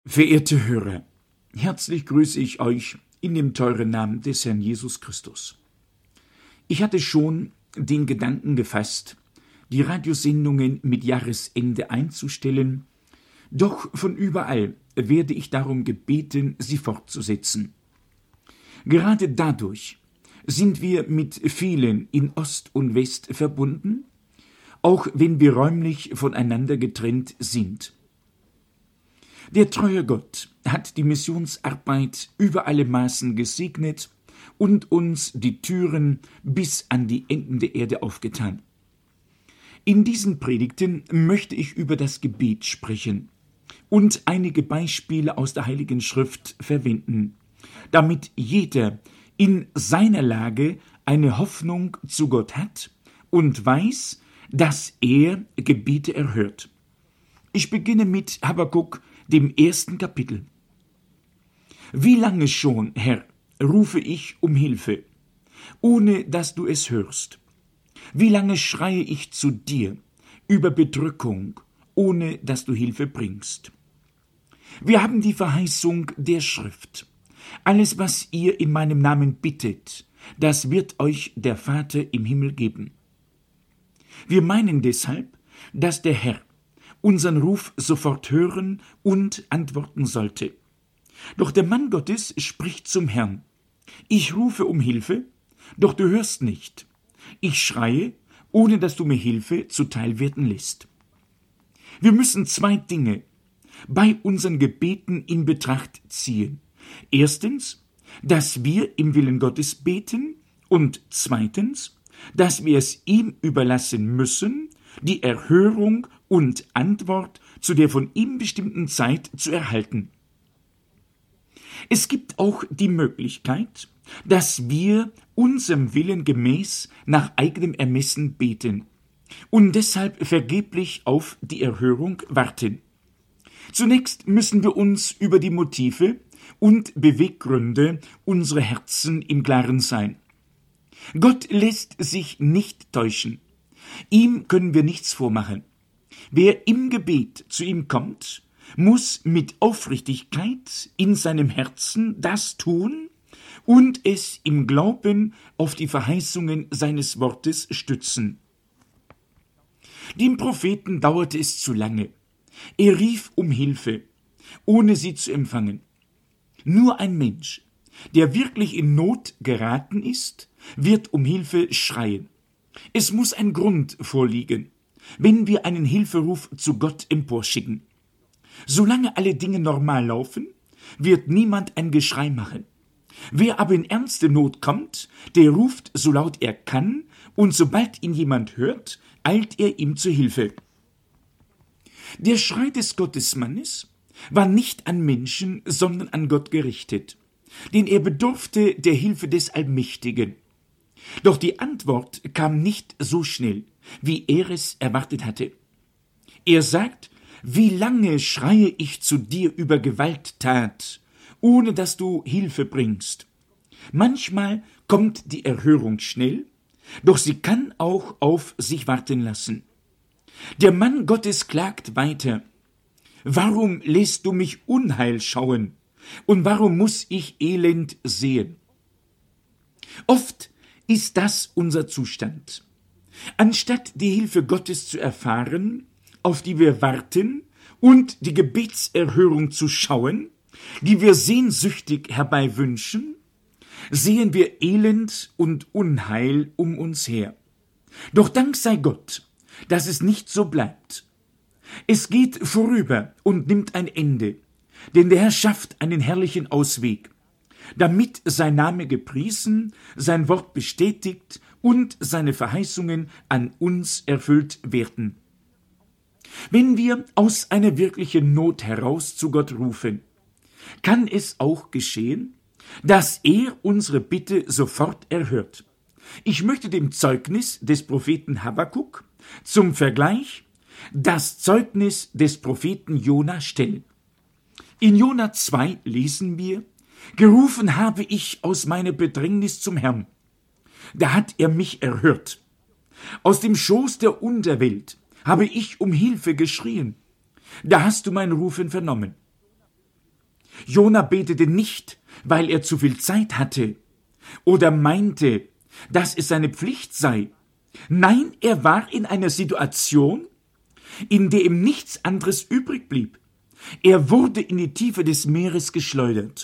Verehrte Hörer, herzlich grüße ich euch in dem teuren Namen des Herrn Jesus Christus. Ich hatte schon den Gedanken gefasst, die Radiosendungen mit Jahresende einzustellen, doch von überall werde ich darum gebeten, sie fortzusetzen. Gerade dadurch sind wir mit vielen in Ost und West verbunden, auch wenn wir räumlich voneinander getrennt sind. Der treue Gott hat die Missionsarbeit über alle Maßen gesegnet und uns die Türen bis an die Enden der Erde aufgetan. In diesen Predigten möchte ich über das Gebet sprechen und einige Beispiele aus der Heiligen Schrift verwenden, damit jeder in seiner Lage eine Hoffnung zu Gott hat und weiß, dass er Gebete erhört. Ich beginne mit Habakuk, dem 1. Kapitel. Wie lange schon, Herr, rufe ich um Hilfe, ohne dass du es hörst? Wie lange schreie ich zu dir über Bedrückung, ohne dass du Hilfe bringst? Wir haben die Verheißung der Schrift. Alles, was ihr in meinem Namen bittet, das wird euch der Vater im Himmel geben. Wir meinen deshalb, dass der Herr unseren Ruf sofort hören und antworten sollte. Doch der Mann Gottes spricht zum Herrn: Ich rufe um Hilfe, doch du hörst nicht. Ich schreie, ohne dass du mir Hilfe zuteil werden lässt. Wir müssen zwei Dinge bei unseren Gebeten in Betracht ziehen. Erstens, dass wir im Willen Gottes beten, und zweitens, dass wir es ihm überlassen müssen, die Erhörung und Antwort zu der von ihm bestimmten Zeit zu erhalten. Es gibt auch die Möglichkeit, dass wir unserem Willen gemäß nach eigenem Ermessen beten und deshalb vergeblich auf die Erhörung warten. Zunächst müssen wir uns über die Motive und Beweggründe unserer Herzen im Klaren sein. Gott lässt sich nicht täuschen. Ihm können wir nichts vormachen. Wer im Gebet zu ihm kommt, muss mit Aufrichtigkeit in seinem Herzen das tun und es im Glauben auf die Verheißungen seines Wortes stützen. Dem Propheten dauerte es zu lange. Er rief um Hilfe, ohne sie zu empfangen. Nur ein Mensch, der wirklich in Not geraten ist, wird um Hilfe schreien. Es muss ein Grund vorliegen, wenn wir einen Hilferuf zu Gott emporschicken. Solange alle Dinge normal laufen, wird niemand ein Geschrei machen. Wer aber in ernste Not kommt, der ruft so laut er kann, und sobald ihn jemand hört, eilt er ihm zu Hilfe. Der Schrei des Gottesmannes war nicht an Menschen, sondern an Gott gerichtet, denn er bedurfte der Hilfe des Allmächtigen. Doch die Antwort kam nicht so schnell, wie er es erwartet hatte. Er sagt: Wie lange schreie ich zu dir über Gewalttat, ohne dass du Hilfe bringst? Manchmal kommt die Erhörung schnell, doch sie kann auch auf sich warten lassen. Der Mann Gottes klagt weiter: Warum lässt du mich Unheil schauen? Und warum muss ich Elend sehen? Oft ist das unser Zustand. Anstatt die Hilfe Gottes zu erfahren, auf die wir warten, und die Gebetserhörung zu schauen, die wir sehnsüchtig herbeiwünschen, sehen wir Elend und Unheil um uns her. Doch Dank sei Gott, dass es nicht so bleibt. Es geht vorüber und nimmt ein Ende, denn der Herr schafft einen herrlichen Ausweg, damit sein Name gepriesen, sein Wort bestätigt und seine Verheißungen an uns erfüllt werden. Wenn wir aus einer wirklichen Not heraus zu Gott rufen, kann es auch geschehen, dass er unsere Bitte sofort erhört. Ich möchte dem Zeugnis des Propheten Habakuk zum Vergleich das Zeugnis des Propheten Jona stellen. In Jona 2 lesen wir: Gerufen habe ich aus meiner Bedrängnis zum Herrn. Da hat er mich erhört. Aus dem Schoß der Unterwelt habe ich um Hilfe geschrien. Da hast du mein Rufen vernommen. Jona betete nicht, weil er zu viel Zeit hatte oder meinte, dass es seine Pflicht sei. Nein, er war in einer Situation, in der ihm nichts anderes übrig blieb. Er wurde in die Tiefe des Meeres geschleudert.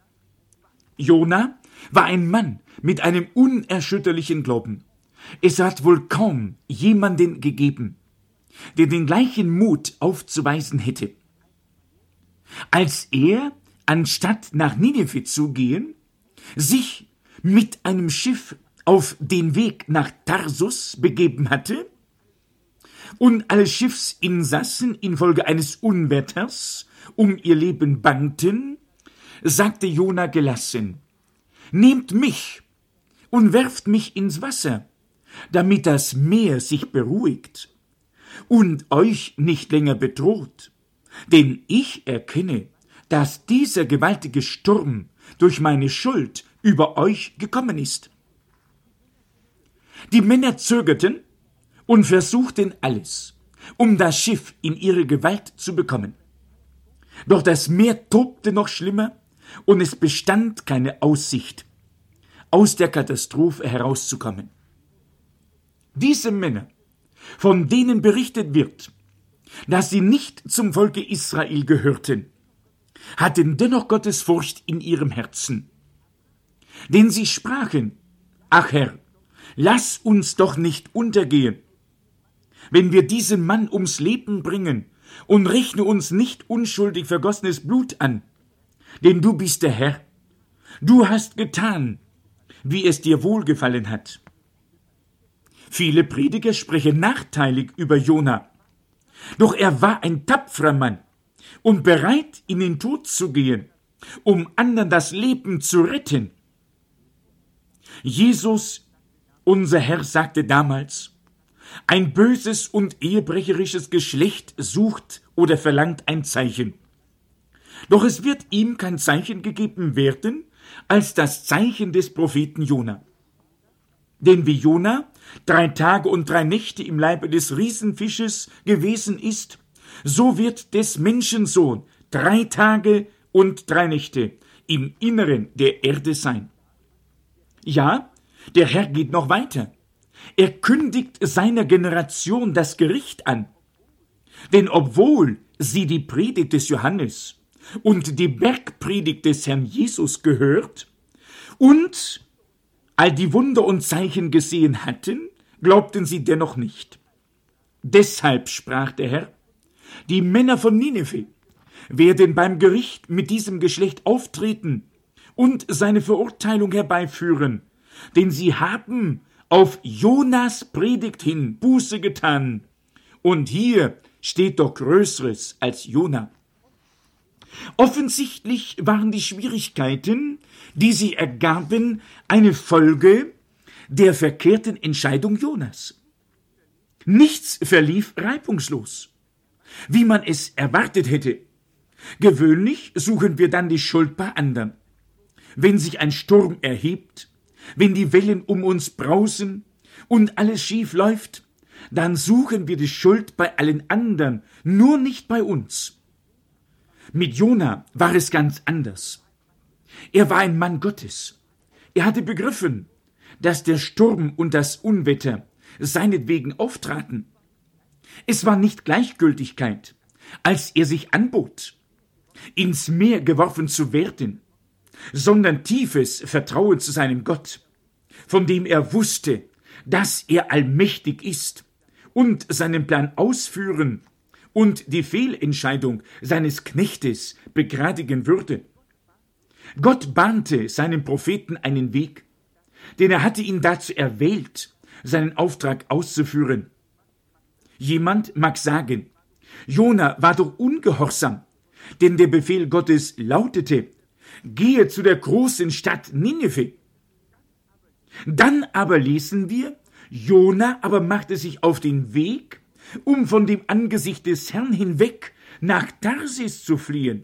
Jona war ein Mann mit einem unerschütterlichen Glauben. Es hat wohl kaum jemanden gegeben, der den gleichen Mut aufzuweisen hätte. Als er, anstatt nach Ninive zu gehen, sich mit einem Schiff auf den Weg nach Tarsus begeben hatte und alle Schiffsinsassen infolge eines Unwetters um ihr Leben bangten, sagte Jona gelassen: Nehmt mich und werft mich ins Wasser, damit das Meer sich beruhigt und euch nicht länger bedroht. Denn ich erkenne, dass dieser gewaltige Sturm durch meine Schuld über euch gekommen ist. Die Männer zögerten und versuchten alles, um das Schiff in ihre Gewalt zu bekommen. Doch das Meer tobte noch schlimmer und es bestand keine Aussicht, aus der Katastrophe herauszukommen. Diese Männer, von denen berichtet wird, dass sie nicht zum Volke Israel gehörten, hatten dennoch Gottesfurcht in ihrem Herzen. Denn sie sprachen: Ach Herr, lass uns doch nicht untergehen, wenn wir diesen Mann ums Leben bringen, und rechne uns nicht unschuldig vergossenes Blut an. Denn du bist der Herr. Du hast getan, wie es dir wohlgefallen hat. Viele Prediger sprechen nachteilig über Jona. Doch er war ein tapferer Mann und bereit, in den Tod zu gehen, um anderen das Leben zu retten. Jesus, unser Herr, sagte damals: Ein böses und ehebrecherisches Geschlecht sucht oder verlangt ein Zeichen. Doch es wird ihm kein Zeichen gegeben werden, als das Zeichen des Propheten Jona. Denn wie Jona 3 Tage und 3 Nächte im Leibe des Riesenfisches gewesen ist, so wird des Menschensohn 3 Tage und 3 Nächte im Inneren der Erde sein. Ja, der Herr geht noch weiter. Er kündigt seiner Generation das Gericht an. Denn obwohl sie die Predigt des Johannes und die Bergpredigt des Herrn Jesus gehört und all die Wunder und Zeichen gesehen hatten, glaubten sie dennoch nicht. Deshalb sprach der Herr: Die Männer von Ninive werden beim Gericht mit diesem Geschlecht auftreten und seine Verurteilung herbeiführen, denn sie haben auf Jonas Predigt hin Buße getan, und hier steht doch Größeres als Jona. Offensichtlich waren die Schwierigkeiten, die sie ergaben, eine Folge der verkehrten Entscheidung Jonas. Nichts verlief reibungslos, wie man es erwartet hätte. Gewöhnlich suchen wir dann die Schuld bei anderen. Wenn sich ein Sturm erhebt, wenn die Wellen um uns brausen und alles schief läuft, dann suchen wir die Schuld bei allen anderen, nur nicht bei uns. Mit Jona war es ganz anders. Er war ein Mann Gottes. Er hatte begriffen, dass der Sturm und das Unwetter seinetwegen auftraten. Es war nicht Gleichgültigkeit, als er sich anbot, ins Meer geworfen zu werden, sondern tiefes Vertrauen zu seinem Gott, von dem er wusste, dass er allmächtig ist und seinen Plan ausführen und die Fehlentscheidung seines Knechtes begradigen würde. Gott bahnte seinem Propheten einen Weg, denn er hatte ihn dazu erwählt, seinen Auftrag auszuführen. Jemand mag sagen, Jona war doch ungehorsam, denn der Befehl Gottes lautete: Gehe zu der großen Stadt Ninive. Dann aber lesen wir, Jona aber machte sich auf den Weg, um von dem Angesicht des Herrn hinweg nach Tarsis zu fliehen.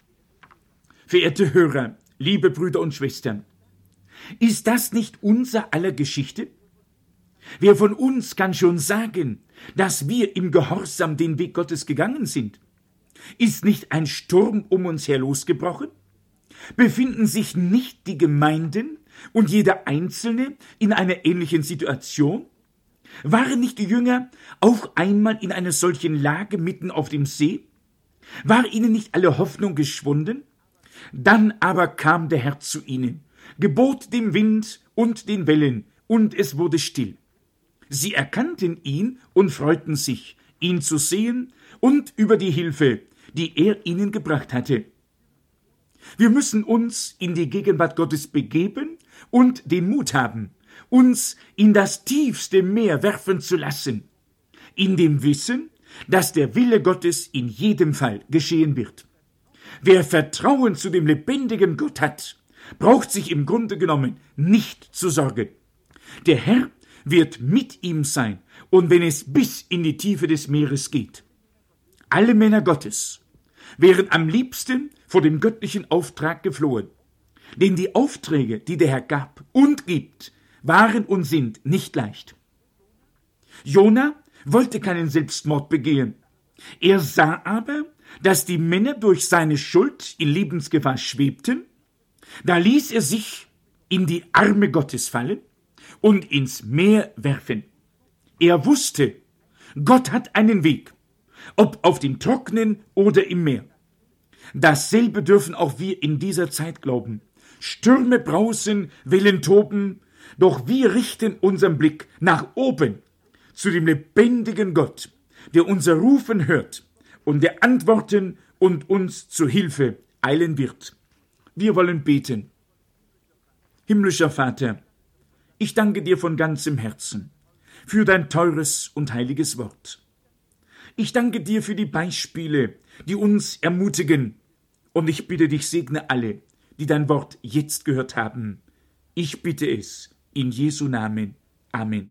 Verehrte Hörer, liebe Brüder und Schwestern, ist das nicht unser aller Geschichte? Wer von uns kann schon sagen, dass wir im Gehorsam den Weg Gottes gegangen sind? Ist nicht ein Sturm um uns her losgebrochen? Befinden sich nicht die Gemeinden und jeder Einzelne in einer ähnlichen Situation? Waren nicht die Jünger auch einmal in einer solchen Lage mitten auf dem See? War ihnen nicht alle Hoffnung geschwunden? Dann aber kam der Herr zu ihnen, gebot dem Wind und den Wellen, und es wurde still. Sie erkannten ihn und freuten sich, ihn zu sehen und über die Hilfe, die er ihnen gebracht hatte. Wir müssen uns in die Gegenwart Gottes begeben und den Mut haben, uns in das tiefste Meer werfen zu lassen, in dem Wissen, dass der Wille Gottes in jedem Fall geschehen wird. Wer Vertrauen zu dem lebendigen Gott hat, braucht sich im Grunde genommen nicht zu sorgen. Der Herr wird mit ihm sein, und wenn es bis in die Tiefe des Meeres geht. Alle Männer Gottes wären am liebsten vor dem göttlichen Auftrag geflohen. Denn die Aufträge, die der Herr gab und gibt, waren und sind nicht leicht. Jona wollte keinen Selbstmord begehen. Er sah aber, dass die Männer durch seine Schuld in Lebensgefahr schwebten. Da ließ er sich in die Arme Gottes fallen und ins Meer werfen. Er wusste, Gott hat einen Weg, ob auf dem Trockenen oder im Meer. Dasselbe dürfen auch wir in dieser Zeit glauben. Stürme brausen, Wellen toben, doch wir richten unseren Blick nach oben zu dem lebendigen Gott, der unser Rufen hört und der antworten und uns zu Hilfe eilen wird. Wir wollen beten. Himmlischer Vater, ich danke dir von ganzem Herzen für dein teures und heiliges Wort. Ich danke dir für die Beispiele, die uns ermutigen, und ich bitte dich, segne alle, die dein Wort jetzt gehört haben. Ich bitte es in Jesu Namen. Amen.